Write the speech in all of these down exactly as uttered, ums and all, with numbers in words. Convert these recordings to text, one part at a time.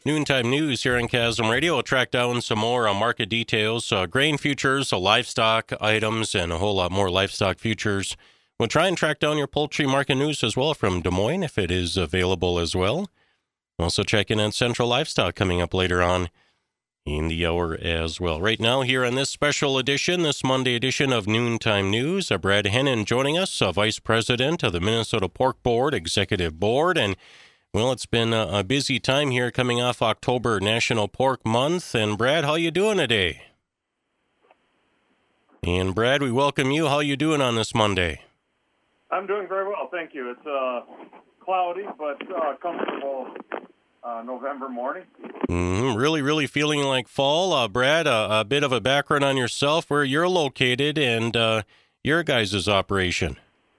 Noontime News here on Chasm Radio. We'll track down some more uh, market details, uh, grain futures, uh, livestock items, and a whole lot more livestock futures. We'll try and track down your poultry market news as well from Des Moines, if it is available as well. Also check in on Central Livestock coming up later on in the hour as well. Right now, here on this special edition, this Monday edition of Noontime News, uh, Brad Hennon joining us, uh, Vice President of the Minnesota Pork Board Executive Board. And, well, it's been a, a busy time here coming off October National Pork Month. And, Brad, how you doing today? And, Brad, we welcome you. How you doing on this Monday? I'm doing very well, thank you. It's uh, cloudy, but uh, comfortable uh, November morning. Mm-hmm. Really, really feeling like fall. Uh, Brad, uh, a bit of a background on yourself, where you're located, and uh, your guys' operation.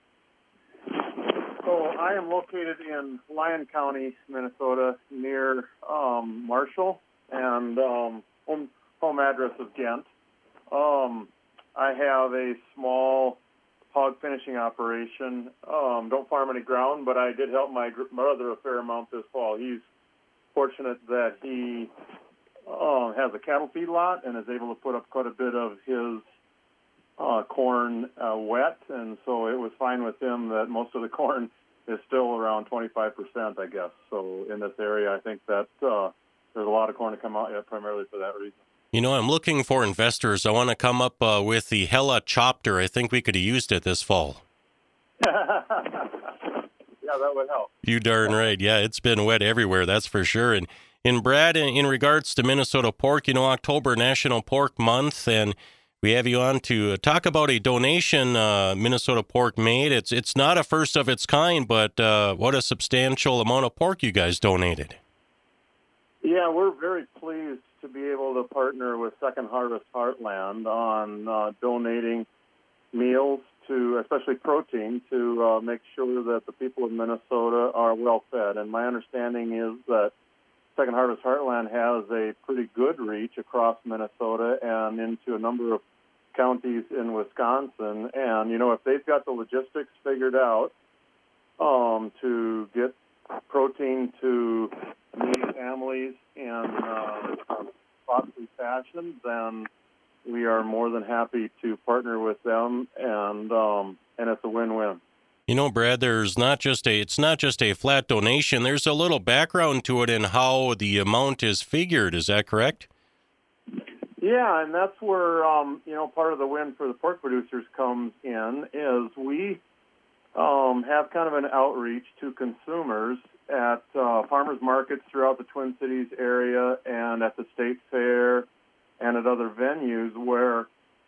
So I am located in Lyon County, Minnesota, near um, Marshall, and um, home, home address of Ghent. Um, I have a small hog finishing operation. Um, don't farm any ground, but I did help my brother a fair amount this fall. He's fortunate that he uh, has a cattle feedlot and is able to put up quite a bit of his uh, corn uh, wet, and so it was fine with him that most of the corn is still around twenty-five percent, I guess. So in this area, I think that uh, there's a lot of corn to come out yet, primarily for that reason. You know, I'm looking for investors. I want to come up uh, with the Hella Chopter. I think we could have used it this fall. Yeah, that would help. You darn right. Yeah, it's been wet everywhere, that's for sure. And, and Brad, in, in regards to Minnesota pork, you know, October National Pork Month, and we have you on to talk about a donation uh, Minnesota Pork made. It's it's not a first of its kind, but uh, what a substantial amount of pork you guys donated. Yeah, we're very pleased to be able to partner with Second Harvest Heartland on uh, donating meals to, especially protein, to uh, make sure that the people of Minnesota are well fed. And my understanding is that Second Harvest Heartland has a pretty good reach across Minnesota and into a number of counties in Wisconsin. And, you know, if they've got the logistics figured out um, to get protein to needy families in uh, a thoughtful fashion, then we are more than happy to partner with them, and um, and it's a win-win. You know, Brad, there's not just a it's not just a flat donation. There's a little background to it and how the amount is figured. Is that correct? Yeah, and that's where um, you know part of the win for the pork producers comes in is we um, have kind of an outreach to consumers at uh, farmers markets throughout the Twin Cities area and at the state fair and at other venues where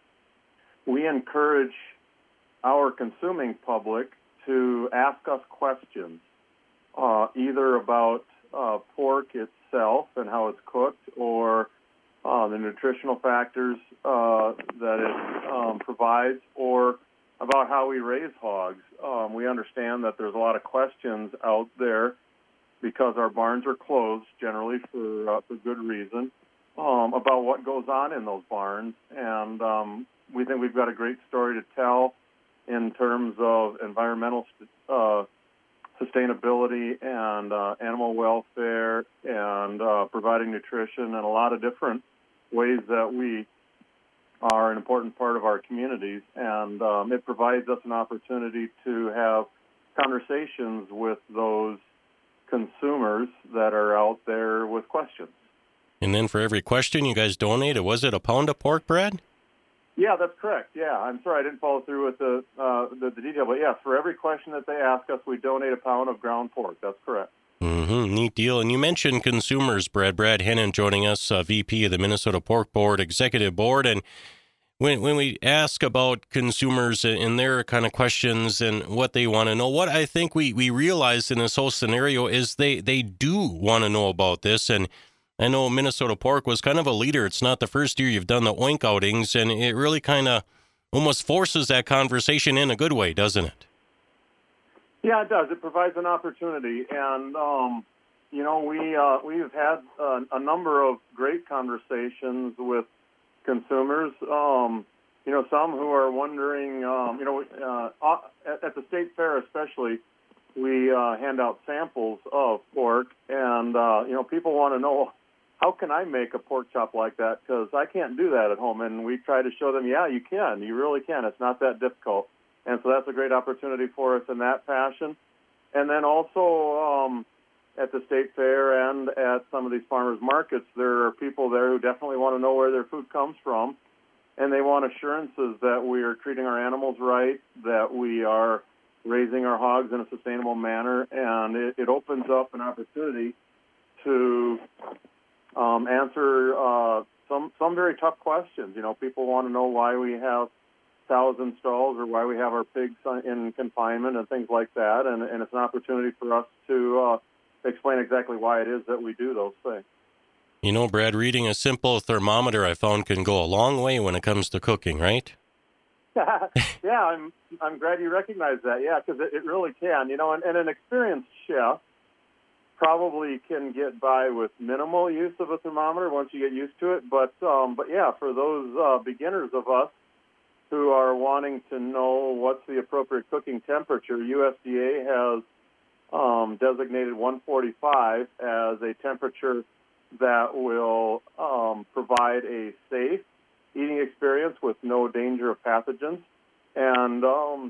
we encourage our consuming public to ask us questions, uh, either about uh, pork itself and how it's cooked, or uh, the nutritional factors uh, that it um, provides, or about how we raise hogs. Um, we understand that there's a lot of questions out there because our barns are closed generally for uh, for good reason, um, about what goes on in those barns. And um, we think we've got a great story to tell in terms of environmental uh, sustainability and uh, animal welfare and uh, providing nutrition and a lot of different ways that we are an important part of our communities. And um, it provides us an opportunity to have conversations with those consumers that are out there with questions. And then for every question you guys donated, was it a pound of pork, Brad? Yeah, that's correct. Yeah, I'm sorry I didn't follow through with the, uh, the the detail, but yes, for every question that they ask us, we donate a pound of ground pork. That's correct. Mm-hmm. Neat deal. And you mentioned consumers, Brad. Brad Hennon joining us, uh, V P of the Minnesota Pork Board Executive Board. And when when we ask about consumers and their kind of questions and what they want to know, what I think we, we realize in this whole scenario is they, they do want to know about this. And I know Minnesota Pork was kind of a leader. It's not the first year you've done the oink outings, and it really kind of almost forces that conversation in a good way, doesn't it? Yeah, it does. It provides an opportunity. And, um, you know, we, uh, we've had uh, a number of great conversations with consumers, um, you know, some who are wondering, um, you know, uh, at, at the state fair especially, we uh, hand out samples of pork, and uh, you know, people want to know, how can I make a pork chop like that? Because I can't do that at home. And we try to show them, yeah, you can. You really can. It's not that difficult. And so that's a great opportunity for us in that fashion. And then also um, at the state fair and at some of these farmers markets, there are people there who definitely want to know where their food comes from. And they want assurances that we are treating our animals right, that we are raising our hogs in a sustainable manner. And it, it opens up an opportunity to Um, answer uh, some some very tough questions. You know, people want to know why we have cows in stalls or why we have our pigs in confinement and things like that. And, and it's an opportunity for us to uh, explain exactly why it is that we do those things. You know, Brad, reading a simple thermometer I found can go a long way when it comes to cooking, right? yeah, I'm I'm glad you recognize that. Yeah, because it, it really can. You know, and, and an experienced chef probably can get by with minimal use of a thermometer once you get used to it. But um, but yeah, for those uh, beginners of us who are wanting to know what's the appropriate cooking temperature, U S D A has um, designated one forty-five as a temperature that will um, provide a safe eating experience with no danger of pathogens. And um,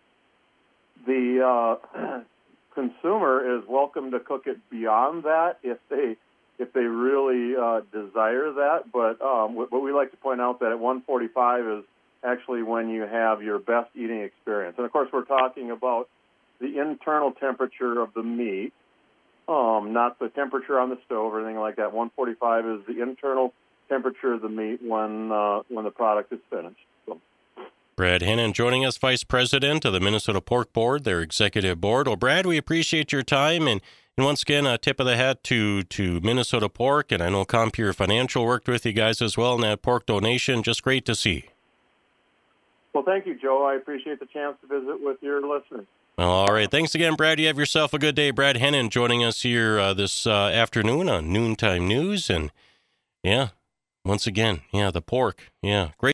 the uh, consumer is welcome to cook it beyond that if they if they really uh, desire that. But um, what we like to point out that at one forty-five is actually when you have your best eating experience. And of course, we're talking about the internal temperature of the meat, um, not the temperature on the stove or anything like that. one forty-five is the internal temperature of the meat when uh, when the product is finished. So. Brad Hennon joining us, Vice President of the Minnesota Pork Board, their executive board. Well, Brad, we appreciate your time. And, and once again, a tip of the hat to, to Minnesota Pork. And I know Compure Financial worked with you guys as well in that pork donation. Just great to see. Well, thank you, Joe. I appreciate the chance to visit with your listeners. All right. Thanks again, Brad. You have yourself a good day. Brad Hennon joining us here uh, this uh, afternoon on Noontime News. And, yeah, once again, yeah, the pork. Yeah, great.